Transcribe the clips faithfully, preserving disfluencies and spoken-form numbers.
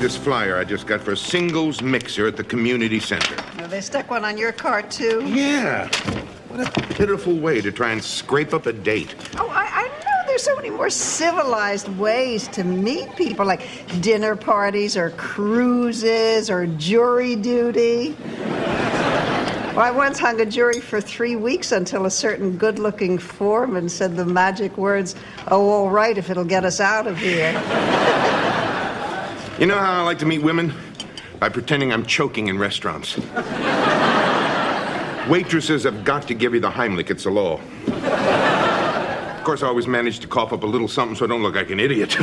this flyer I just got for a singles mixer at the community center. Well, they stuck one on your car, too. Yeah. What a pitiful way to try and scrape up a date. Oh, I, I know there's so many more civilized ways to meet people, like dinner parties or cruises or jury duty. Well, I once hung a jury for three weeks until a certain good-looking foreman said the magic words, "Oh, all right, if it'll get us out of here." You know how I like to meet women? By pretending I'm choking in restaurants. Waitresses have got to give you the Heimlich. It's the law. Of course, I always manage to cough up a little something so I don't look like an idiot.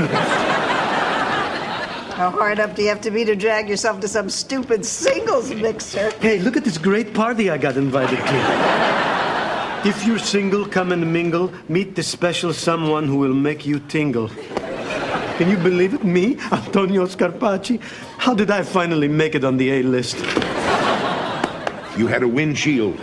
How hard up do you have to be to drag yourself to some stupid singles mixer? Hey, look at this great party I got invited to. If you're single, come and mingle. Meet the special someone who will make you tingle. Can you believe it? Me, Antonio Scarpacci? How did I finally make it on the A-list? You had a windshield.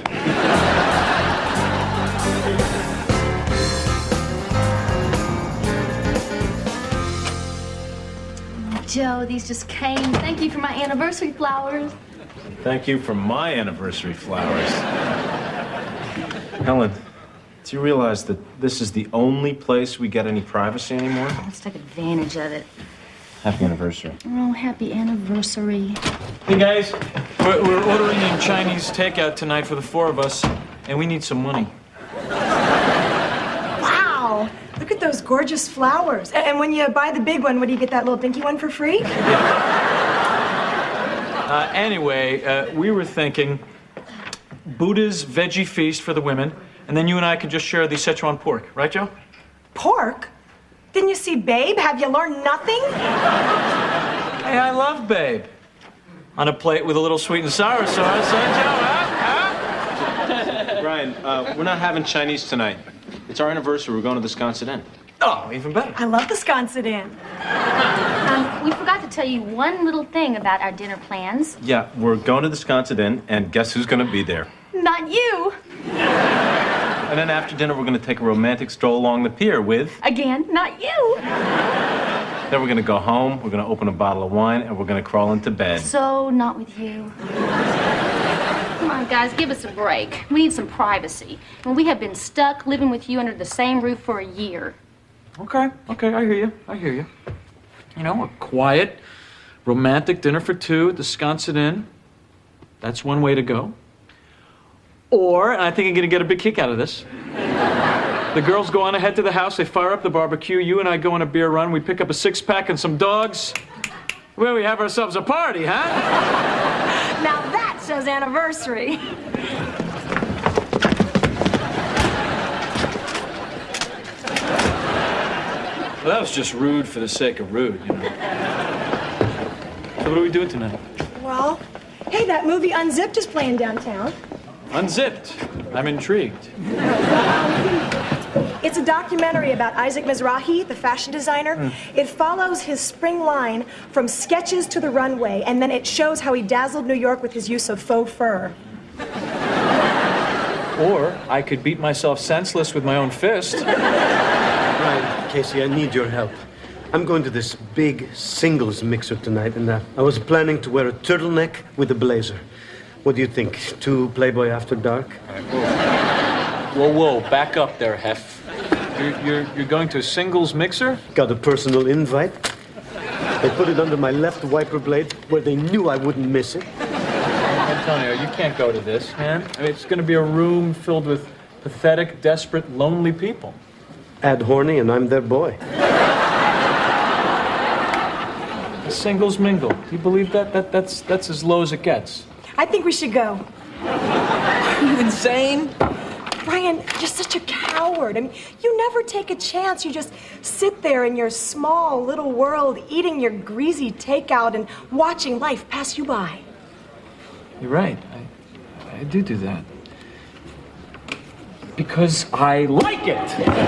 Joe, these just came. Thank you for my anniversary flowers. Thank you for my anniversary flowers. Helen, do you realize that this is the only place we get any privacy anymore? Let's take advantage of it. Happy anniversary. Oh, happy anniversary. Hey, guys. We're, we're ordering in Chinese takeout tonight for the four of us, and we need some money. Wow. Look at those gorgeous flowers. And when you buy the big one, what do you get, that little dinky one for free? Uh, anyway, uh, we were thinking Buddha's veggie feast for the women, and then you and I could just share the Szechuan pork. Right, Joe? Pork? Didn't you see Babe? Have you learned nothing? Hey, I love Babe. On a plate with a little sweet and sour sauce, huh, Joe? Huh? Huh? Brian, uh, we're not having Chinese tonight. It's our anniversary. We're going to the Sconset Inn. Oh, even better. I love the Sconset Inn. Um, we forgot to tell you one little thing about our dinner plans. Yeah, we're going to the Sconset Inn, and guess who's going to be there? Not you. And then after dinner, we're going to take a romantic stroll along the pier with... Again, not you. Then we're going to go home, we're going to open a bottle of wine, and we're going to crawl into bed. So, not with you. Come on, guys, give us a break. We need some privacy. And we have been stuck living with you under the same roof for a year. Okay, okay, I hear you. I hear you. You know, a quiet, romantic dinner for two at the Sconset Inn. That's one way to go. Or, and I think you're going to get a big kick out of this, the girls go on ahead to the house, they fire up the barbecue, you and I go on a beer run, we pick up a six-pack and some dogs. Well, we have ourselves a party, huh? Now that says anniversary. Well, that was just rude for the sake of rude, you know. So what are we doing tonight? Well, hey, that movie Unzipped is playing downtown. Unzipped. I'm intrigued. It's a documentary about Isaac Mizrahi, the fashion designer. Mm. It follows his spring line from sketches to the runway, and then it shows how he dazzled New York with his use of faux fur. Or I could beat myself senseless with my own fist. Right, Casey, I need your help. I'm going to this big singles mixer tonight, and uh, I was planning to wear a turtleneck with a blazer. What do you think? Two Playboy After Dark? Right, whoa. whoa, whoa, back up there, Hef. You're, you're, you're going to a singles mixer? Got a personal invite. They put it under my left wiper blade where they knew I wouldn't miss it. Antonio, you can't go to this, man. I mean, it's going to be a room filled with pathetic, desperate, lonely people. Add horny and I'm their boy. A singles mingle. Do you believe that? that that's, that's as low as it gets. I think we should go. Are you insane? Brian, you're such a coward. I mean, you never take a chance. You just sit there in your small little world, eating your greasy takeout and watching life pass you by. You're right. I, I do do that. Because I like it.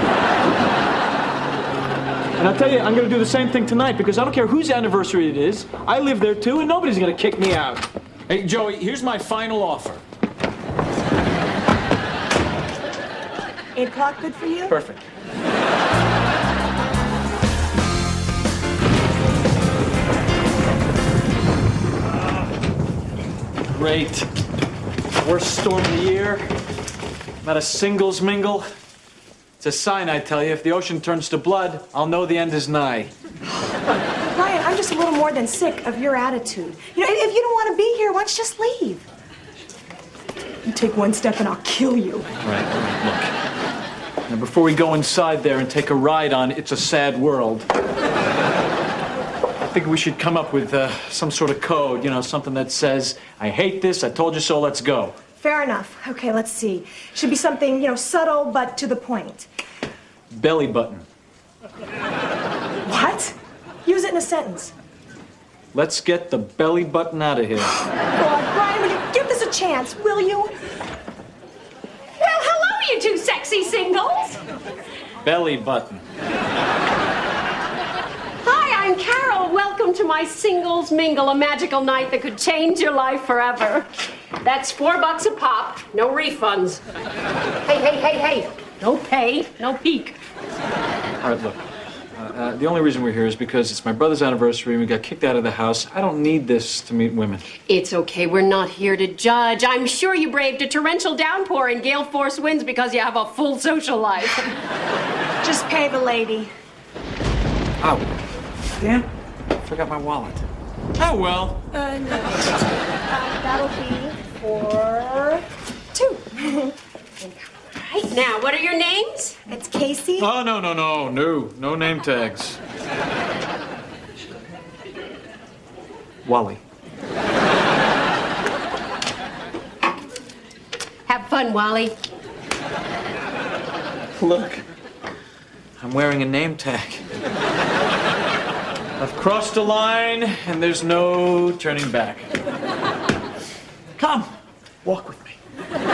And I'll tell you, I'm going to do the same thing tonight because I don't care whose anniversary it is. I live there too, and nobody's going to kick me out. Hey, Joey, here's my final offer. Eight o'clock good for you? Perfect. great. Worst storm of the year. Not a singles mingle. It's a sign, I tell you. If the ocean turns to blood, I'll know the end is nigh. Ryan, I'm just a little more than sick of your attitude. You know, if, if you don't want to be here, why don't you just leave? You take one step and I'll kill you. Right, look. Now, before we go inside there and take a ride on It's a Sad World, I think we should come up with uh, some sort of code, you know, something that says, I hate this, I told you so, let's go. Fair enough. Okay, let's see. Should be something, you know, subtle but to the point. Belly button. What? Use it in a sentence. Let's get the belly button out of here. God, Ryan, will you give this a chance, will you? Well, hello, you two sexy singles. Belly button. Hi, I'm Carol. Welcome to my Singles Mingle, a magical night that could change your life forever. That's four bucks a pop, no refunds. Hey, hey, hey, hey, no pay, no peek. All right, look. Uh, uh, the only reason we're here is because it's my brother's anniversary and we got kicked out of the house. I don't need this to meet women. It's okay, we're not here to judge. I'm sure you braved a torrential downpour and gale force winds because you have a full social life. Just pay the lady. Oh, damn. Forgot my wallet. Oh, well. Uh, no. Uh, that'll be for two. Right, now, what are your names? It's Casey. Oh, no, no, no, no. No name tags. Wally. Have fun, Wally. Look. I'm wearing a name tag. I've crossed a line, and there's no turning back. Come, walk with me.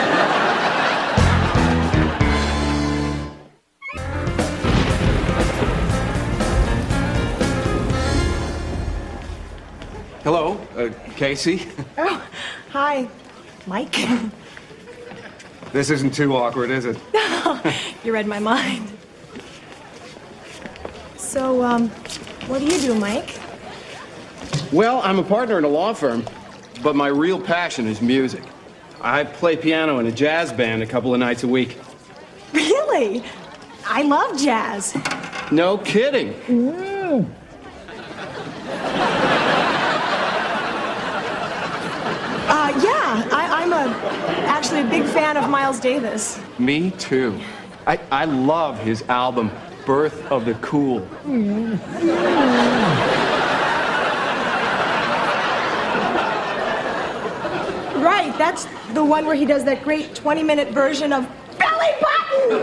Hello, uh, Casey. Oh, hi, Mike. This isn't too awkward, is it? You read my mind. So, um, what do you do, Mike? Well, I'm a partner in a law firm, but my real passion is music. I play piano in a jazz band a couple of nights a week. Really? I love jazz. No kidding. Mm. Uh, yeah, I, I'm a, actually a big fan of Miles Davis. Me too. I, I love his album, Birth of the Cool. Mm. Right, that's the one where he does that great twenty-minute version of Belly Button!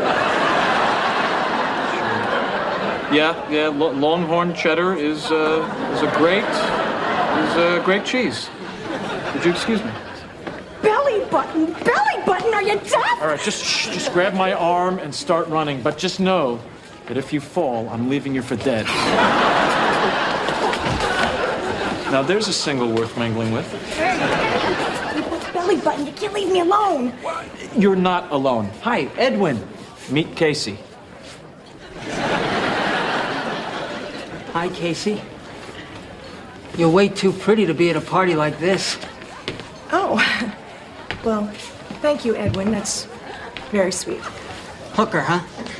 Yeah, yeah, L- Longhorn cheddar is, uh, is a great, is a great cheese. Would you excuse me? Belly Button! Belly Button, are you deaf? All right, just shh, just grab my arm and start running, but just know that if you fall, I'm leaving you for dead. Now, there's a single worth mingling with. Belly Button, you can't leave me alone. You're not alone. Hi, Edwin. Meet Casey. Hi, Casey. You're way too pretty to be at a party like this. Oh, well, thank you, Edwin. That's very sweet. Hooker, huh?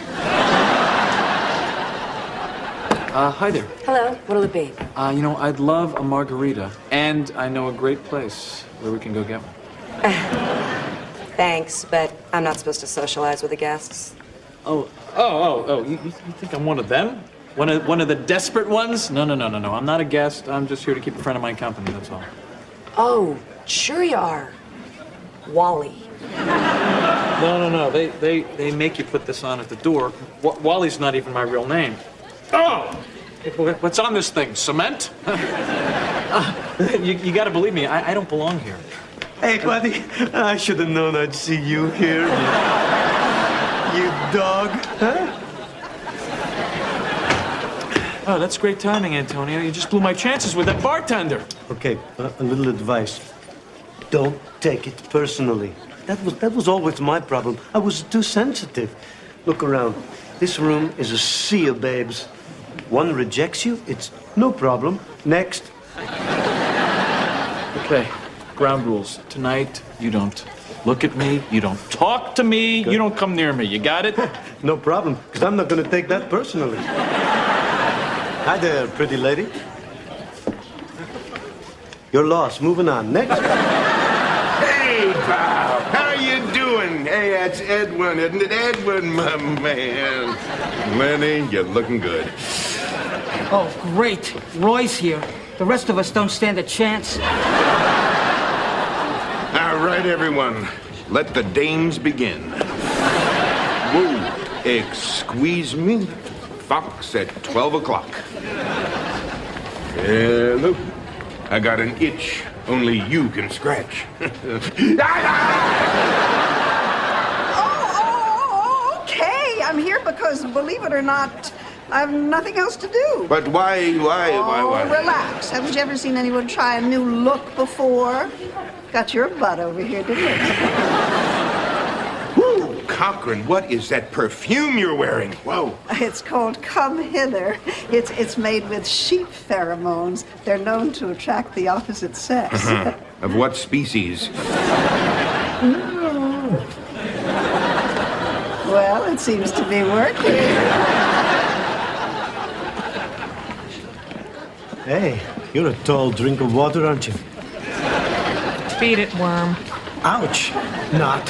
Uh, hi there. Hello, what'll it be? Uh, you know, I'd love a margarita, and I know a great place where we can go get one. Thanks, but I'm not supposed to socialize with the guests. Oh, oh, oh, oh, you, you think I'm one of them? One of, one of the desperate ones? No, no, no, no, no. I'm not a guest. I'm just here to keep a friend of mine company, that's all. Oh, sure you are. Wally. No, no, no. They, they, they make you put this on at the door. W- Wally's not even my real name. Oh! What's on this thing? Cement? uh, you you got to believe me. I, I don't belong here. Hey, buddy. I should have known I'd see you here. You dog. Huh? Oh, that's great timing, Antonio. You just blew my chances with that bartender. Okay, uh, a little advice. Don't take it personally. That was that was always my problem. I was too sensitive. Look around. This room is a sea of babes. One rejects you, it's no problem. Next. Okay. ground rules. Tonight, you don't look at me, you don't talk to me, Good. You don't come near me. You got it? No problem, because I'm not going to take that personally. Hi there, pretty lady. You're lost. Moving on. Next. Hey, pal. How you doing? Hey, that's Edwin, isn't it? Edwin, my man. Lenny, you're looking good. Oh, great. Roy's here. The rest of us don't stand a chance. All right, everyone. Let the dames begin. Whoa. Excuse me. Fox at twelve o'clock. Hello. I got an itch only you can scratch. oh, oh, okay. I'm here because, believe it or not, I have nothing else to do. But why, why, oh, why, why? Relax. Haven't you ever seen anyone try a new look before? Got your butt over here, didn't it? Woo! Cochran, what is that perfume you're wearing? Whoa. It's called Come Hither. It's it's made with sheep pheromones. They're known to attract the opposite sex. Of what species? Mm. Well, it seems to be working. Hey, you're a tall drink of water, aren't you? Beat it, worm. Ouch. Not.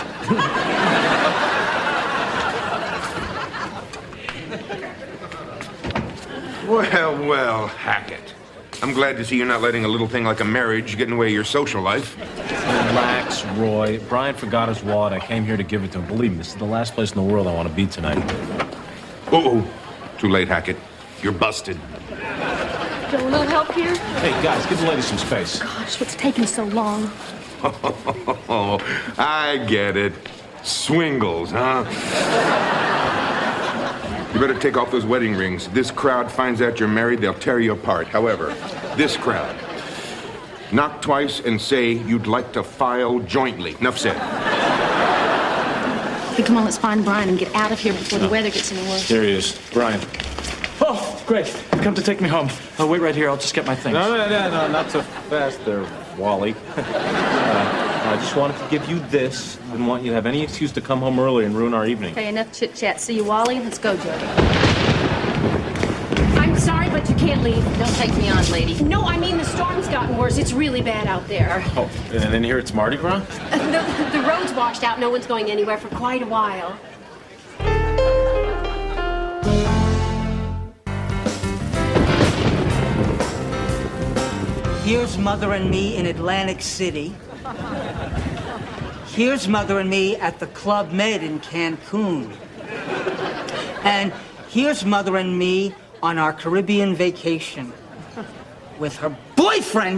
Well, well, Hackett. I'm glad to see you're not letting a little thing like a marriage get in the way of your social life. Relax, Roy. Brian forgot his wallet. I came here to give it to him. Believe me, this is the last place in the world I want to be tonight. Uh-oh. Too late, Hackett. You're busted. Joe, a little help here? Hey, guys, give the lady some space. Gosh, what's taking so long? Oh, I get it. Swingles, huh? You better take off those wedding rings. This crowd finds out you're married, they'll tear you apart. However, this crowd, knock twice and say you'd like to file jointly. Enough said. Hey, come on, let's find Brian and get out of here before the weather gets any worse. There he is. Brian. Oh, great. Come to take me home. I'll wait right here. I'll just get my things. No, no, no, no, not so fast there, Wally. uh, I just wanted to give you this. Didn't want you to have any excuse to come home early and ruin our evening. Okay, enough chit-chat. See you, Wally. Let's go, Joe. I'm sorry, but you can't leave. Don't take me on, lady. No, I mean, the storm's gotten worse. It's really bad out there. Oh, and then here it's Mardi Gras? Uh, the, the road's washed out. No one's going anywhere for quite a while. Here's Mother and me in Atlantic City. Here's Mother and me at the Club Med in Cancun. And here's Mother and me on our Caribbean vacation with her boyfriend.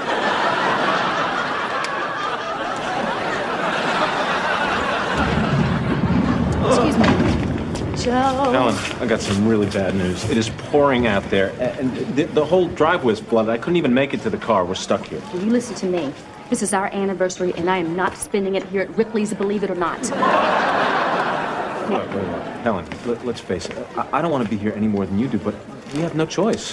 Excuse me. Joe. Helen, I got some really bad news. It is pouring out there, and the, the whole driveway is flooded. I couldn't even make it to the car. We're stuck here. Will you listen to me? This is our anniversary, and I am not spending it here at Ripley's, believe it or not. Wait, wait, wait. Helen, let, let's face it. I, I don't want to be here any more than you do, but we have no choice.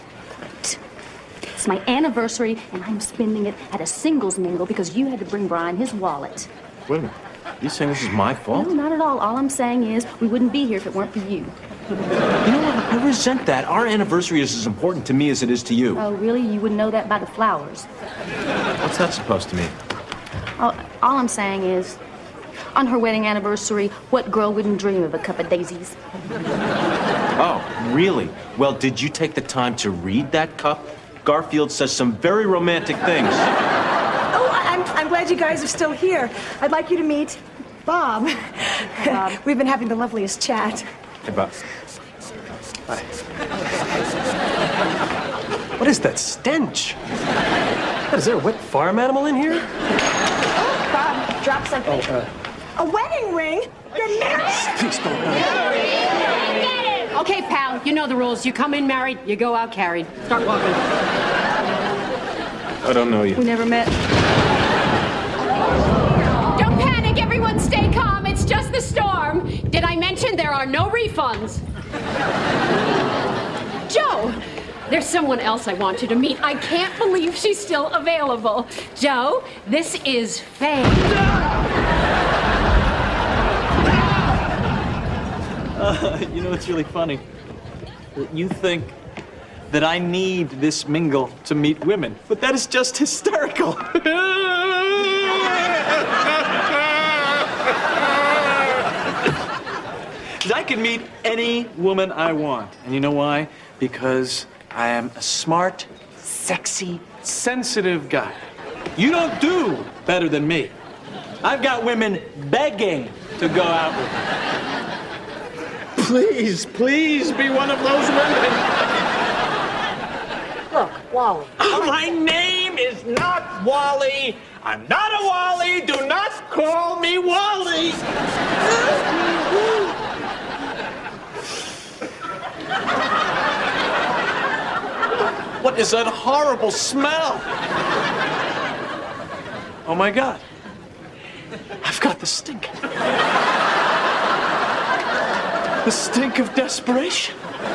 It's my anniversary, and I'm spending it at a singles mingle because you had to bring Brian his wallet. Wait a minute. You saying this is my fault? No, not at all. All I'm saying is we wouldn't be here if it weren't for you. You know what? I resent that. Our anniversary is as important to me as it is to you. Oh, really? You wouldn't know that by the flowers. What's that supposed to mean? All, all I'm saying is, on her wedding anniversary, what girl wouldn't dream of a cup of daisies? Oh, really? Well, did you take the time to read that cup? Garfield says some very romantic things. Oh, I'm, I'm glad you guys are still here. I'd like you to meet Bob. Bob. We've been having the loveliest chat. Hey, Bob. Hi. What is that stench? Is there a wet farm animal in here? Oh, Bob, drop something. Oh, uh... A wedding ring? You're married? Please don't. Okay, pal, you know the rules. You come in married, you go out carried. Start walking. I don't know you. We never met. Don't panic, everyone stay calm. It's just the storm. Did I mention there are no refunds? Joe, there's someone else I want you to meet. I can't believe she's still available. Joe, this is Faye. Uh, you know, it's really funny. You think that I need this mingle to meet women, but that is just hysterical. I can meet any woman I want. And you know why? Because I am a smart, sexy, sensitive guy. You don't do better than me. I've got women begging to go out with me. Please, please be one of those women. Look, Wally. Oh, my name is not Wally. I'm not a Wally. Do not call me Wally. What is that horrible smell? Oh, my God. I've got the stink. The stink of desperation.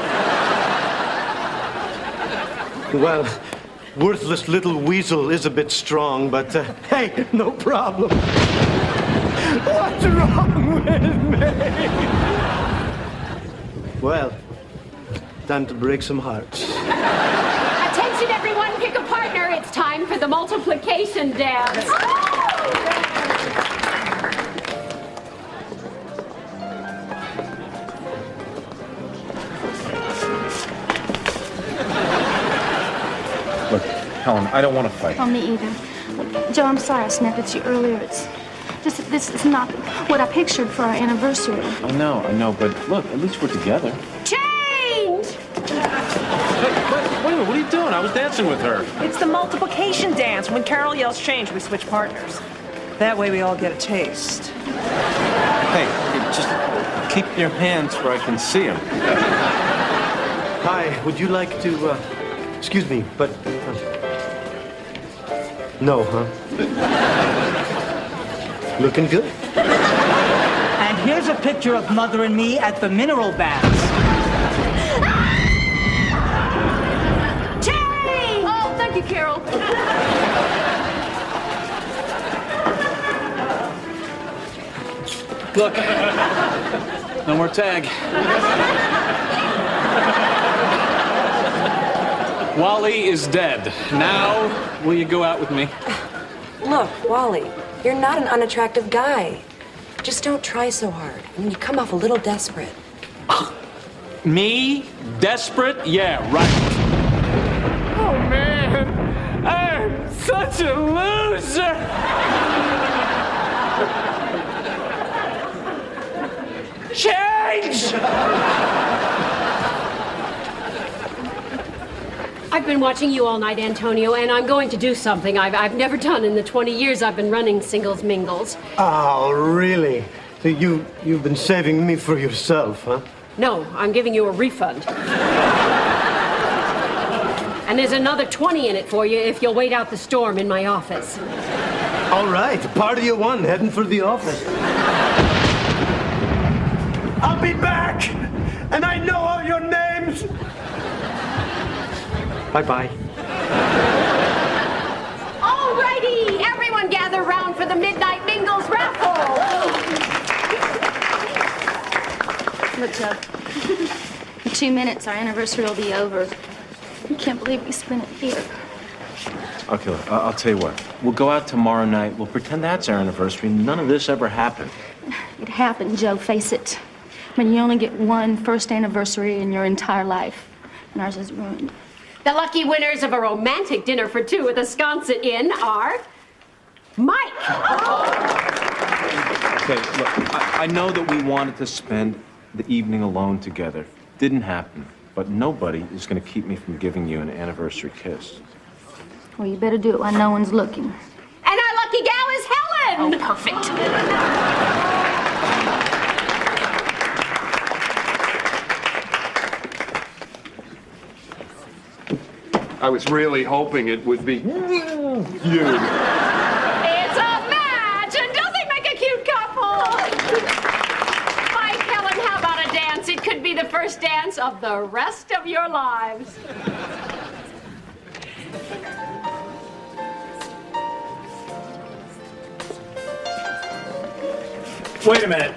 Well, worthless little weasel is a bit strong, but uh, hey, no problem. What's wrong with me? Well, time to break some hearts. Attention, everyone, pick a partner. It's time for the multiplication dance. Look, Helen, I don't want to fight. Oh, me either. Joe, I'm sorry I snapped at you earlier. It's just that this is not what I pictured for our anniversary. I know, I know, but look, at least we're together. Change! Wait, wait, wait a minute, what are you doing? I was dancing with her. It's the multiplication dance. When Carol yells change, we switch partners. That way we all get a taste. Hey, just keep your hands where I can see them. Hi, would you like to, uh, excuse me, but, uh, no, huh? Looking good. And here's a picture of Mother and me at the mineral baths. Change! Oh, thank you, Carol. Look, no more tag. Wally is dead. Now, will you go out with me? Look, Wally, you're not an unattractive guy. Just don't try so hard. I mean, you come off a little desperate. Me? Desperate? Yeah, right. Oh, man. I'm such a loser. Change! I've been watching you all night, Antonio, and I'm going to do something I've, I've never done in the twenty years I've been running Singles Mingles. Oh, really? So you, you've been saving me for yourself, huh? No, I'm giving you a refund. And there's another twenty in it for you if you'll wait out the storm in my office. All right, party of one, heading for the office. I'll be back, and I know all your names. Bye-bye. All righty, everyone gather round for the Midnight Mingles raffle. Look, Joe. In two minutes, our anniversary will be over. I can't believe we spent it here. Okay, look, I- I'll tell you what. We'll go out tomorrow night. We'll pretend that's our anniversary. None of this ever happened. It happened, Joe, face it. I mean, you only get one first anniversary in your entire life, and ours is ruined. The lucky winners of a romantic dinner for two at the Sconset Inn are Mike. Okay, look, I, I know that we wanted to spend the evening alone together. Didn't happen. But nobody is going to keep me from giving you an anniversary kiss. Well, you better do it while no one's looking. And our lucky gal is Helen. Oh, perfect. I was really hoping it would be you. It's a match, and don't they make a cute couple? Mike, Helen, how about a dance? It could be be the first dance of the rest of your lives. Wait a minute.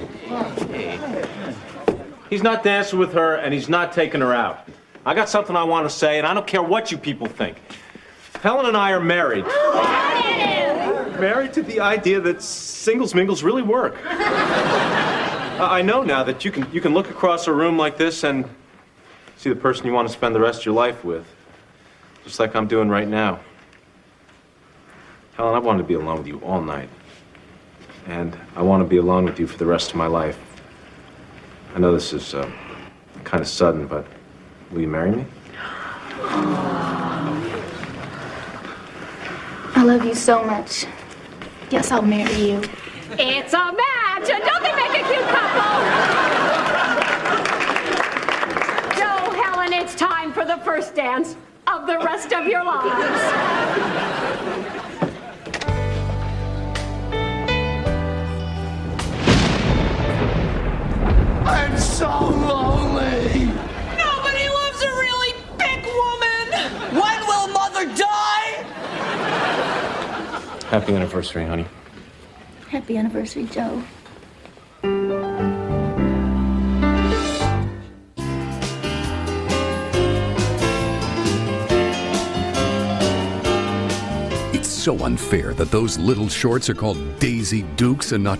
He's not dancing with her, and he's not taking her out. I got something I want to say, and I don't care what you people think. Helen and I are married. Married to the idea that singles mingles really work. I know now that you can you can look across a room like this and see the person you want to spend the rest of your life with, just like I'm doing right now. Helen, I wanted to be alone with you all night, and I want to be alone with you for the rest of my life. I know this is uh, kind of sudden, but will you marry me? I love you so much. Yes, I'll marry you. It's a match! Don't they make a cute couple? Joe, Helen, it's time for the first dance of the rest of your lives. I'm so lonely. Nobody loves a really big woman. When will Mother die? Happy anniversary, honey. Happy anniversary, Joe. It's so unfair that those little shorts are called Daisy Dukes and not